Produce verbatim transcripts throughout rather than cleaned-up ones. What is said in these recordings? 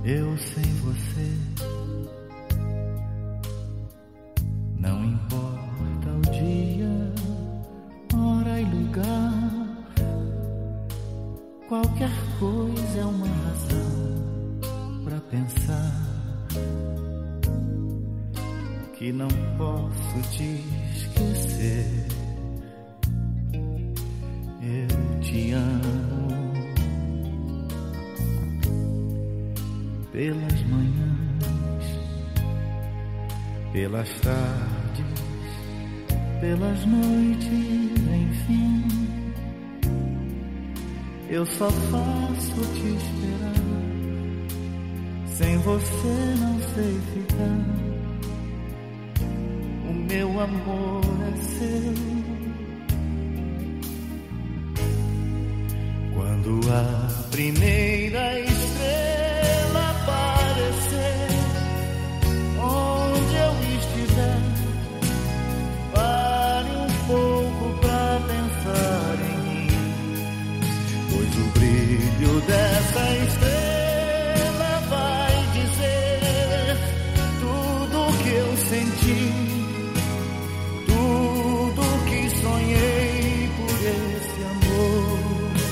Eu sem você, não importa o dia, hora e lugar, qualquer coisa é uma razão pra pensar que não posso te esquecer. Eu te amo. Pelas manhãs, pelas tardes, pelas noites, enfim, eu só faço te esperar. Sem você não sei ficar. O meu amor é seu. Quando a primeira estrela aparecer, onde eu estiver, pare um pouco pra pensar em mim, pois o brilho dessa estrela vai dizer tudo que eu senti, tudo que sonhei por esse amor.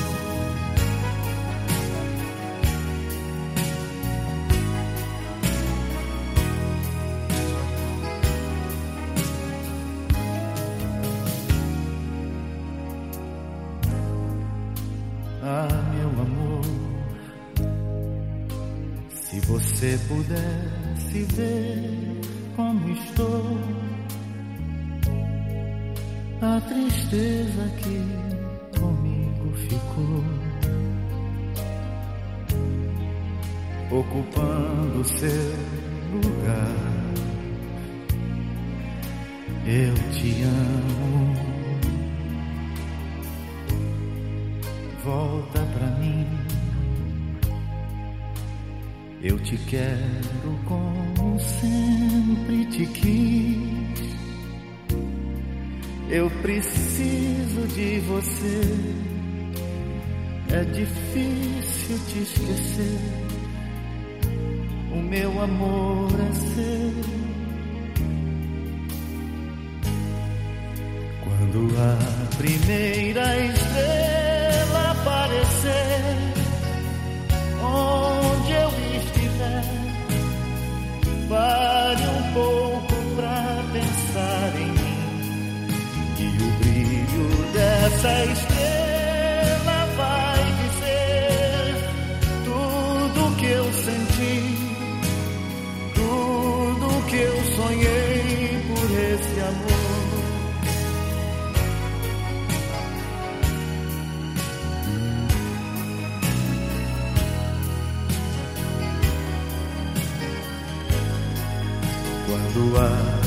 Ah, meu amor, se você pudesse ver como estou, a tristeza que comigo ficou, ocupando seu lugar. Eu te amo. Volta pra mim, eu te quero como sempre te quis. Eu preciso de você, é difícil te esquecer. O meu amor é seu. Quando a primeira estrela aparecer, onde eu estiver, pare um pouco pra pensar em mim, e o brilho dessa estrela vai dizer tudo que eu senti, tudo que eu sonhei por esse amor. Quando a